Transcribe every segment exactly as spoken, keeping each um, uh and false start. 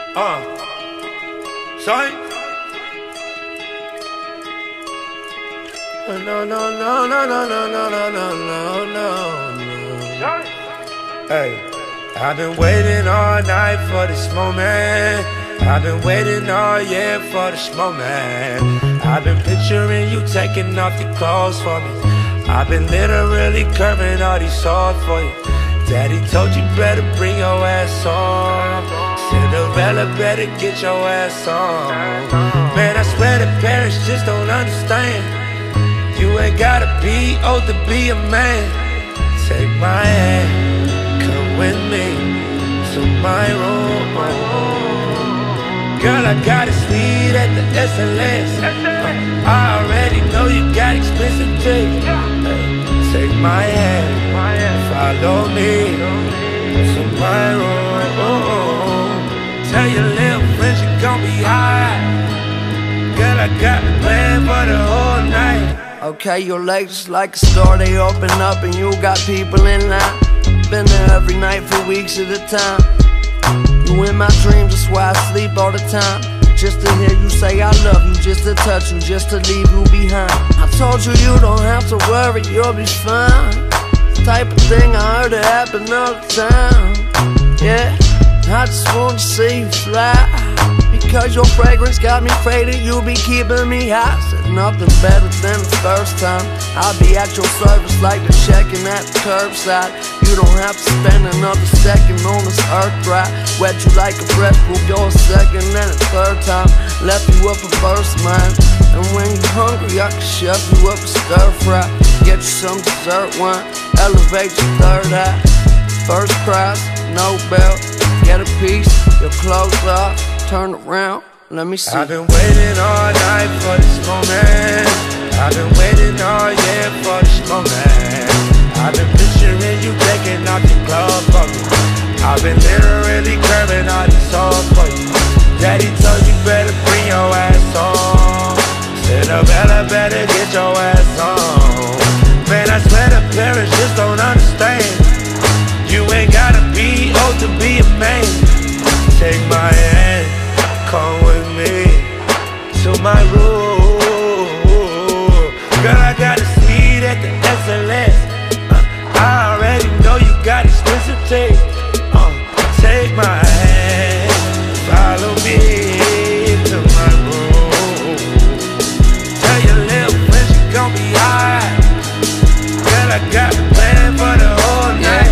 Uh, sorry. No, no, no, no, no, no, no, no, no, no, no. Hey, I've been waiting all night for this moment. I've been waiting all year for this moment. I've been picturing you taking off your clothes for me. I've been literally curving all these swords for you. Daddy told you better bring your ass on. Cinderella better get your ass on. Man, I swear the parents just don't understand. You ain't gotta be old to be a man. Take my hand, come with me to my room. Girl, I got a suite at the S L S. uh, I already know you got expensive taste. uh, Take my hand, follow me to my room. Tell your little friends you gon' be high. Girl, I got a plan for the whole night. Okay, your legs just like a store, they open up and you got people in line. Been there every night for weeks at a time. You in my dreams, that's why I sleep all the time. Just to hear you say I love you, just to touch you, just to leave you behind. I told you you don't have to worry, you'll be fine. Type of thing I heard it happen all the time. Yeah, I just wanna see you fly, because your fragrance got me faded, you be keeping me high. Said nothing better than the first time. I'll be at your service like the checking at the curbside. You don't have to spend another second on this earth ride. Wet you like a breath group, you're a second and a third time. Left you up a first mind. And when you're hungry, I can shove you up a stir fry. Get you some dessert wine, elevate your third eye. First prize, no belt, get a piece, your clothes off. Turn around, let me see. I've been waiting all night for this moment. I've been waiting all year for this moment. I've been picturing you taking off your clothes for me. I've been literally curving all these swords for you. Daddy told you better bring your ass on. Cinderella better get your ass on. Man, I swear the parents just don't understand. You ain't gotta be old to be a man. Take my hand, come with me to my room. Girl, I got a suite at the S L S. uh, I already know you got expensive taste. uh, Take my hand, follow me to my room. Tell your little friends you gon' be high. Girl, I got a plan for the whole night.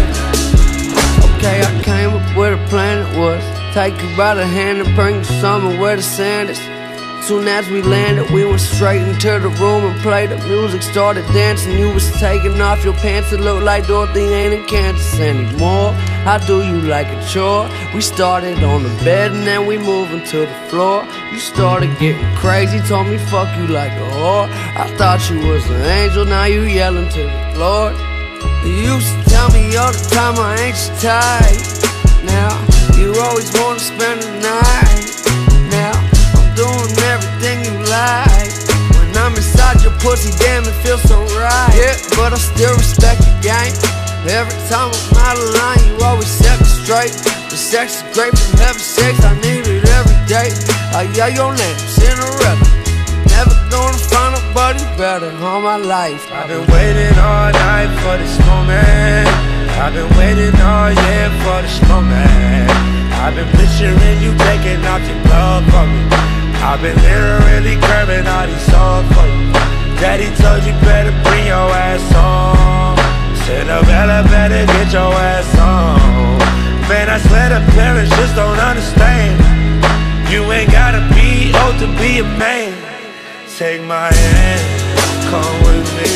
Okay, I came up with a plan, it was take you by the hand and bring you somewhere where the sand is. Soon as we landed, we went straight into the room and played the music, started dancing. You was taking off your pants, it looked like Dorothy ain't in Kansas anymore. I do you like a chore. We started on the bed and then we moving to the floor. You started getting crazy, told me fuck you like a whore. I thought you was an angel, now you yelling to the Lord. You used to tell me all the time I ain't your type. Now you always wanna spend the night. Now I'm doing everything you like. When I'm inside your pussy, damn it feels so right. Yeah, but I still respect the game. Every time I'm out of line, you always set me straight. The sex is great from heaven sakes, I need it every day. I yell your name, Cinderella. Never gonna find nobody better all my life. I've been waiting all night for this moment. I've been waiting all year for this moment. I've been picturing you taking off your clothes for me. I've been literally curving all these songs for you. Daddy told you better bring your ass on. Cinderella better get your ass on. Man, I swear the parents just don't understand. You ain't gotta be old to be a man. Take my hand, come with me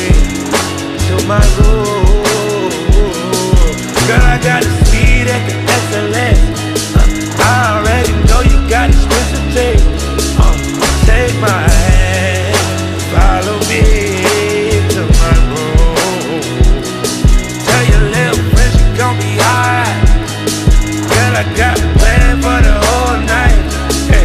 to my room. Girl, I got a suite at the S L S. uh, I already know you got expensive taste. uh, Take my hand, follow me to my room. Tell your little friends you gon' be high. Girl, I got a plan for the whole night. Hey.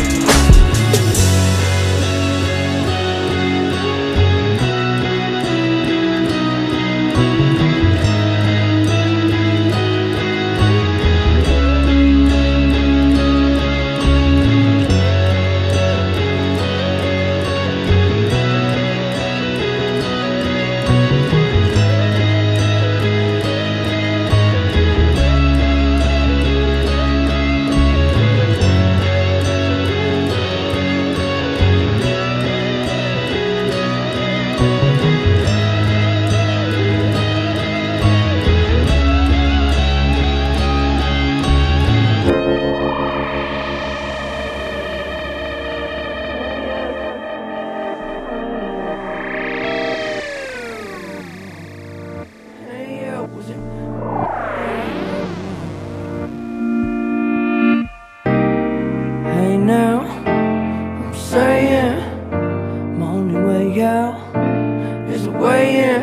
now. I'm saying my only way out is the way in.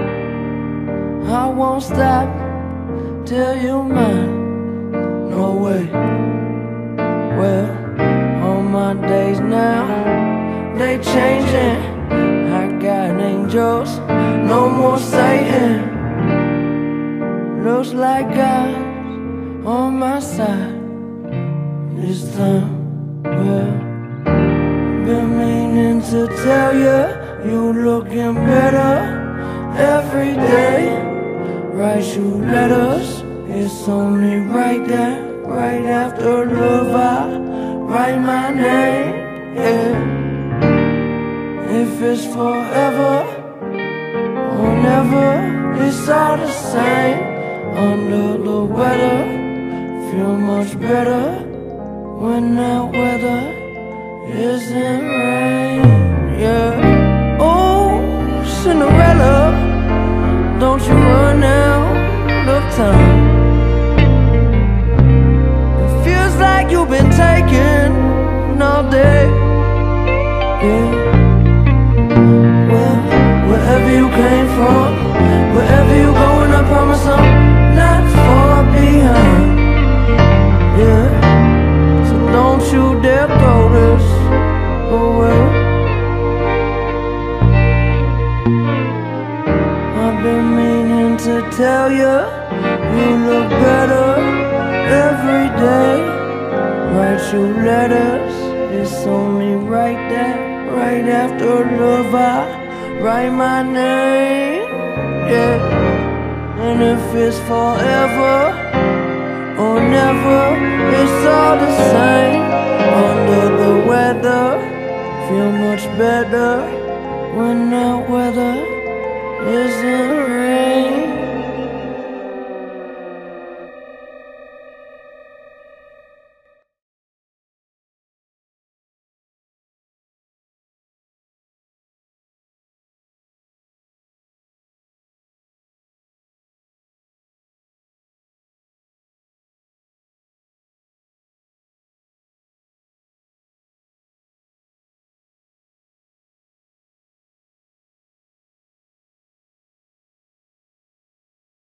I won't stop till you're mine. No way. Well, all my days now, they changing. I got angels, no more Satan. Looks like God's on my side this time. Well, been meaning to tell you, you looking better every day. Write you letters, it's only right that right after love I write my name, yeah. If it's forever or never, it's all the same. Under the weather, feel much better when that weather isn't rain, yeah. Oh, Cinderella, don't you run out of time. It feels like you've been taken all day, yeah. Well, wherever you came from, wherever you going, I promise I'm not far behind, yeah. So don't you dare throw this away. I've been meaning to tell you, you look better every day. Write you letters, it's only right that right after love I write my name, yeah. And if it's forever or never, it's all the same. Under the weather, feel much better when that weather isn't rain.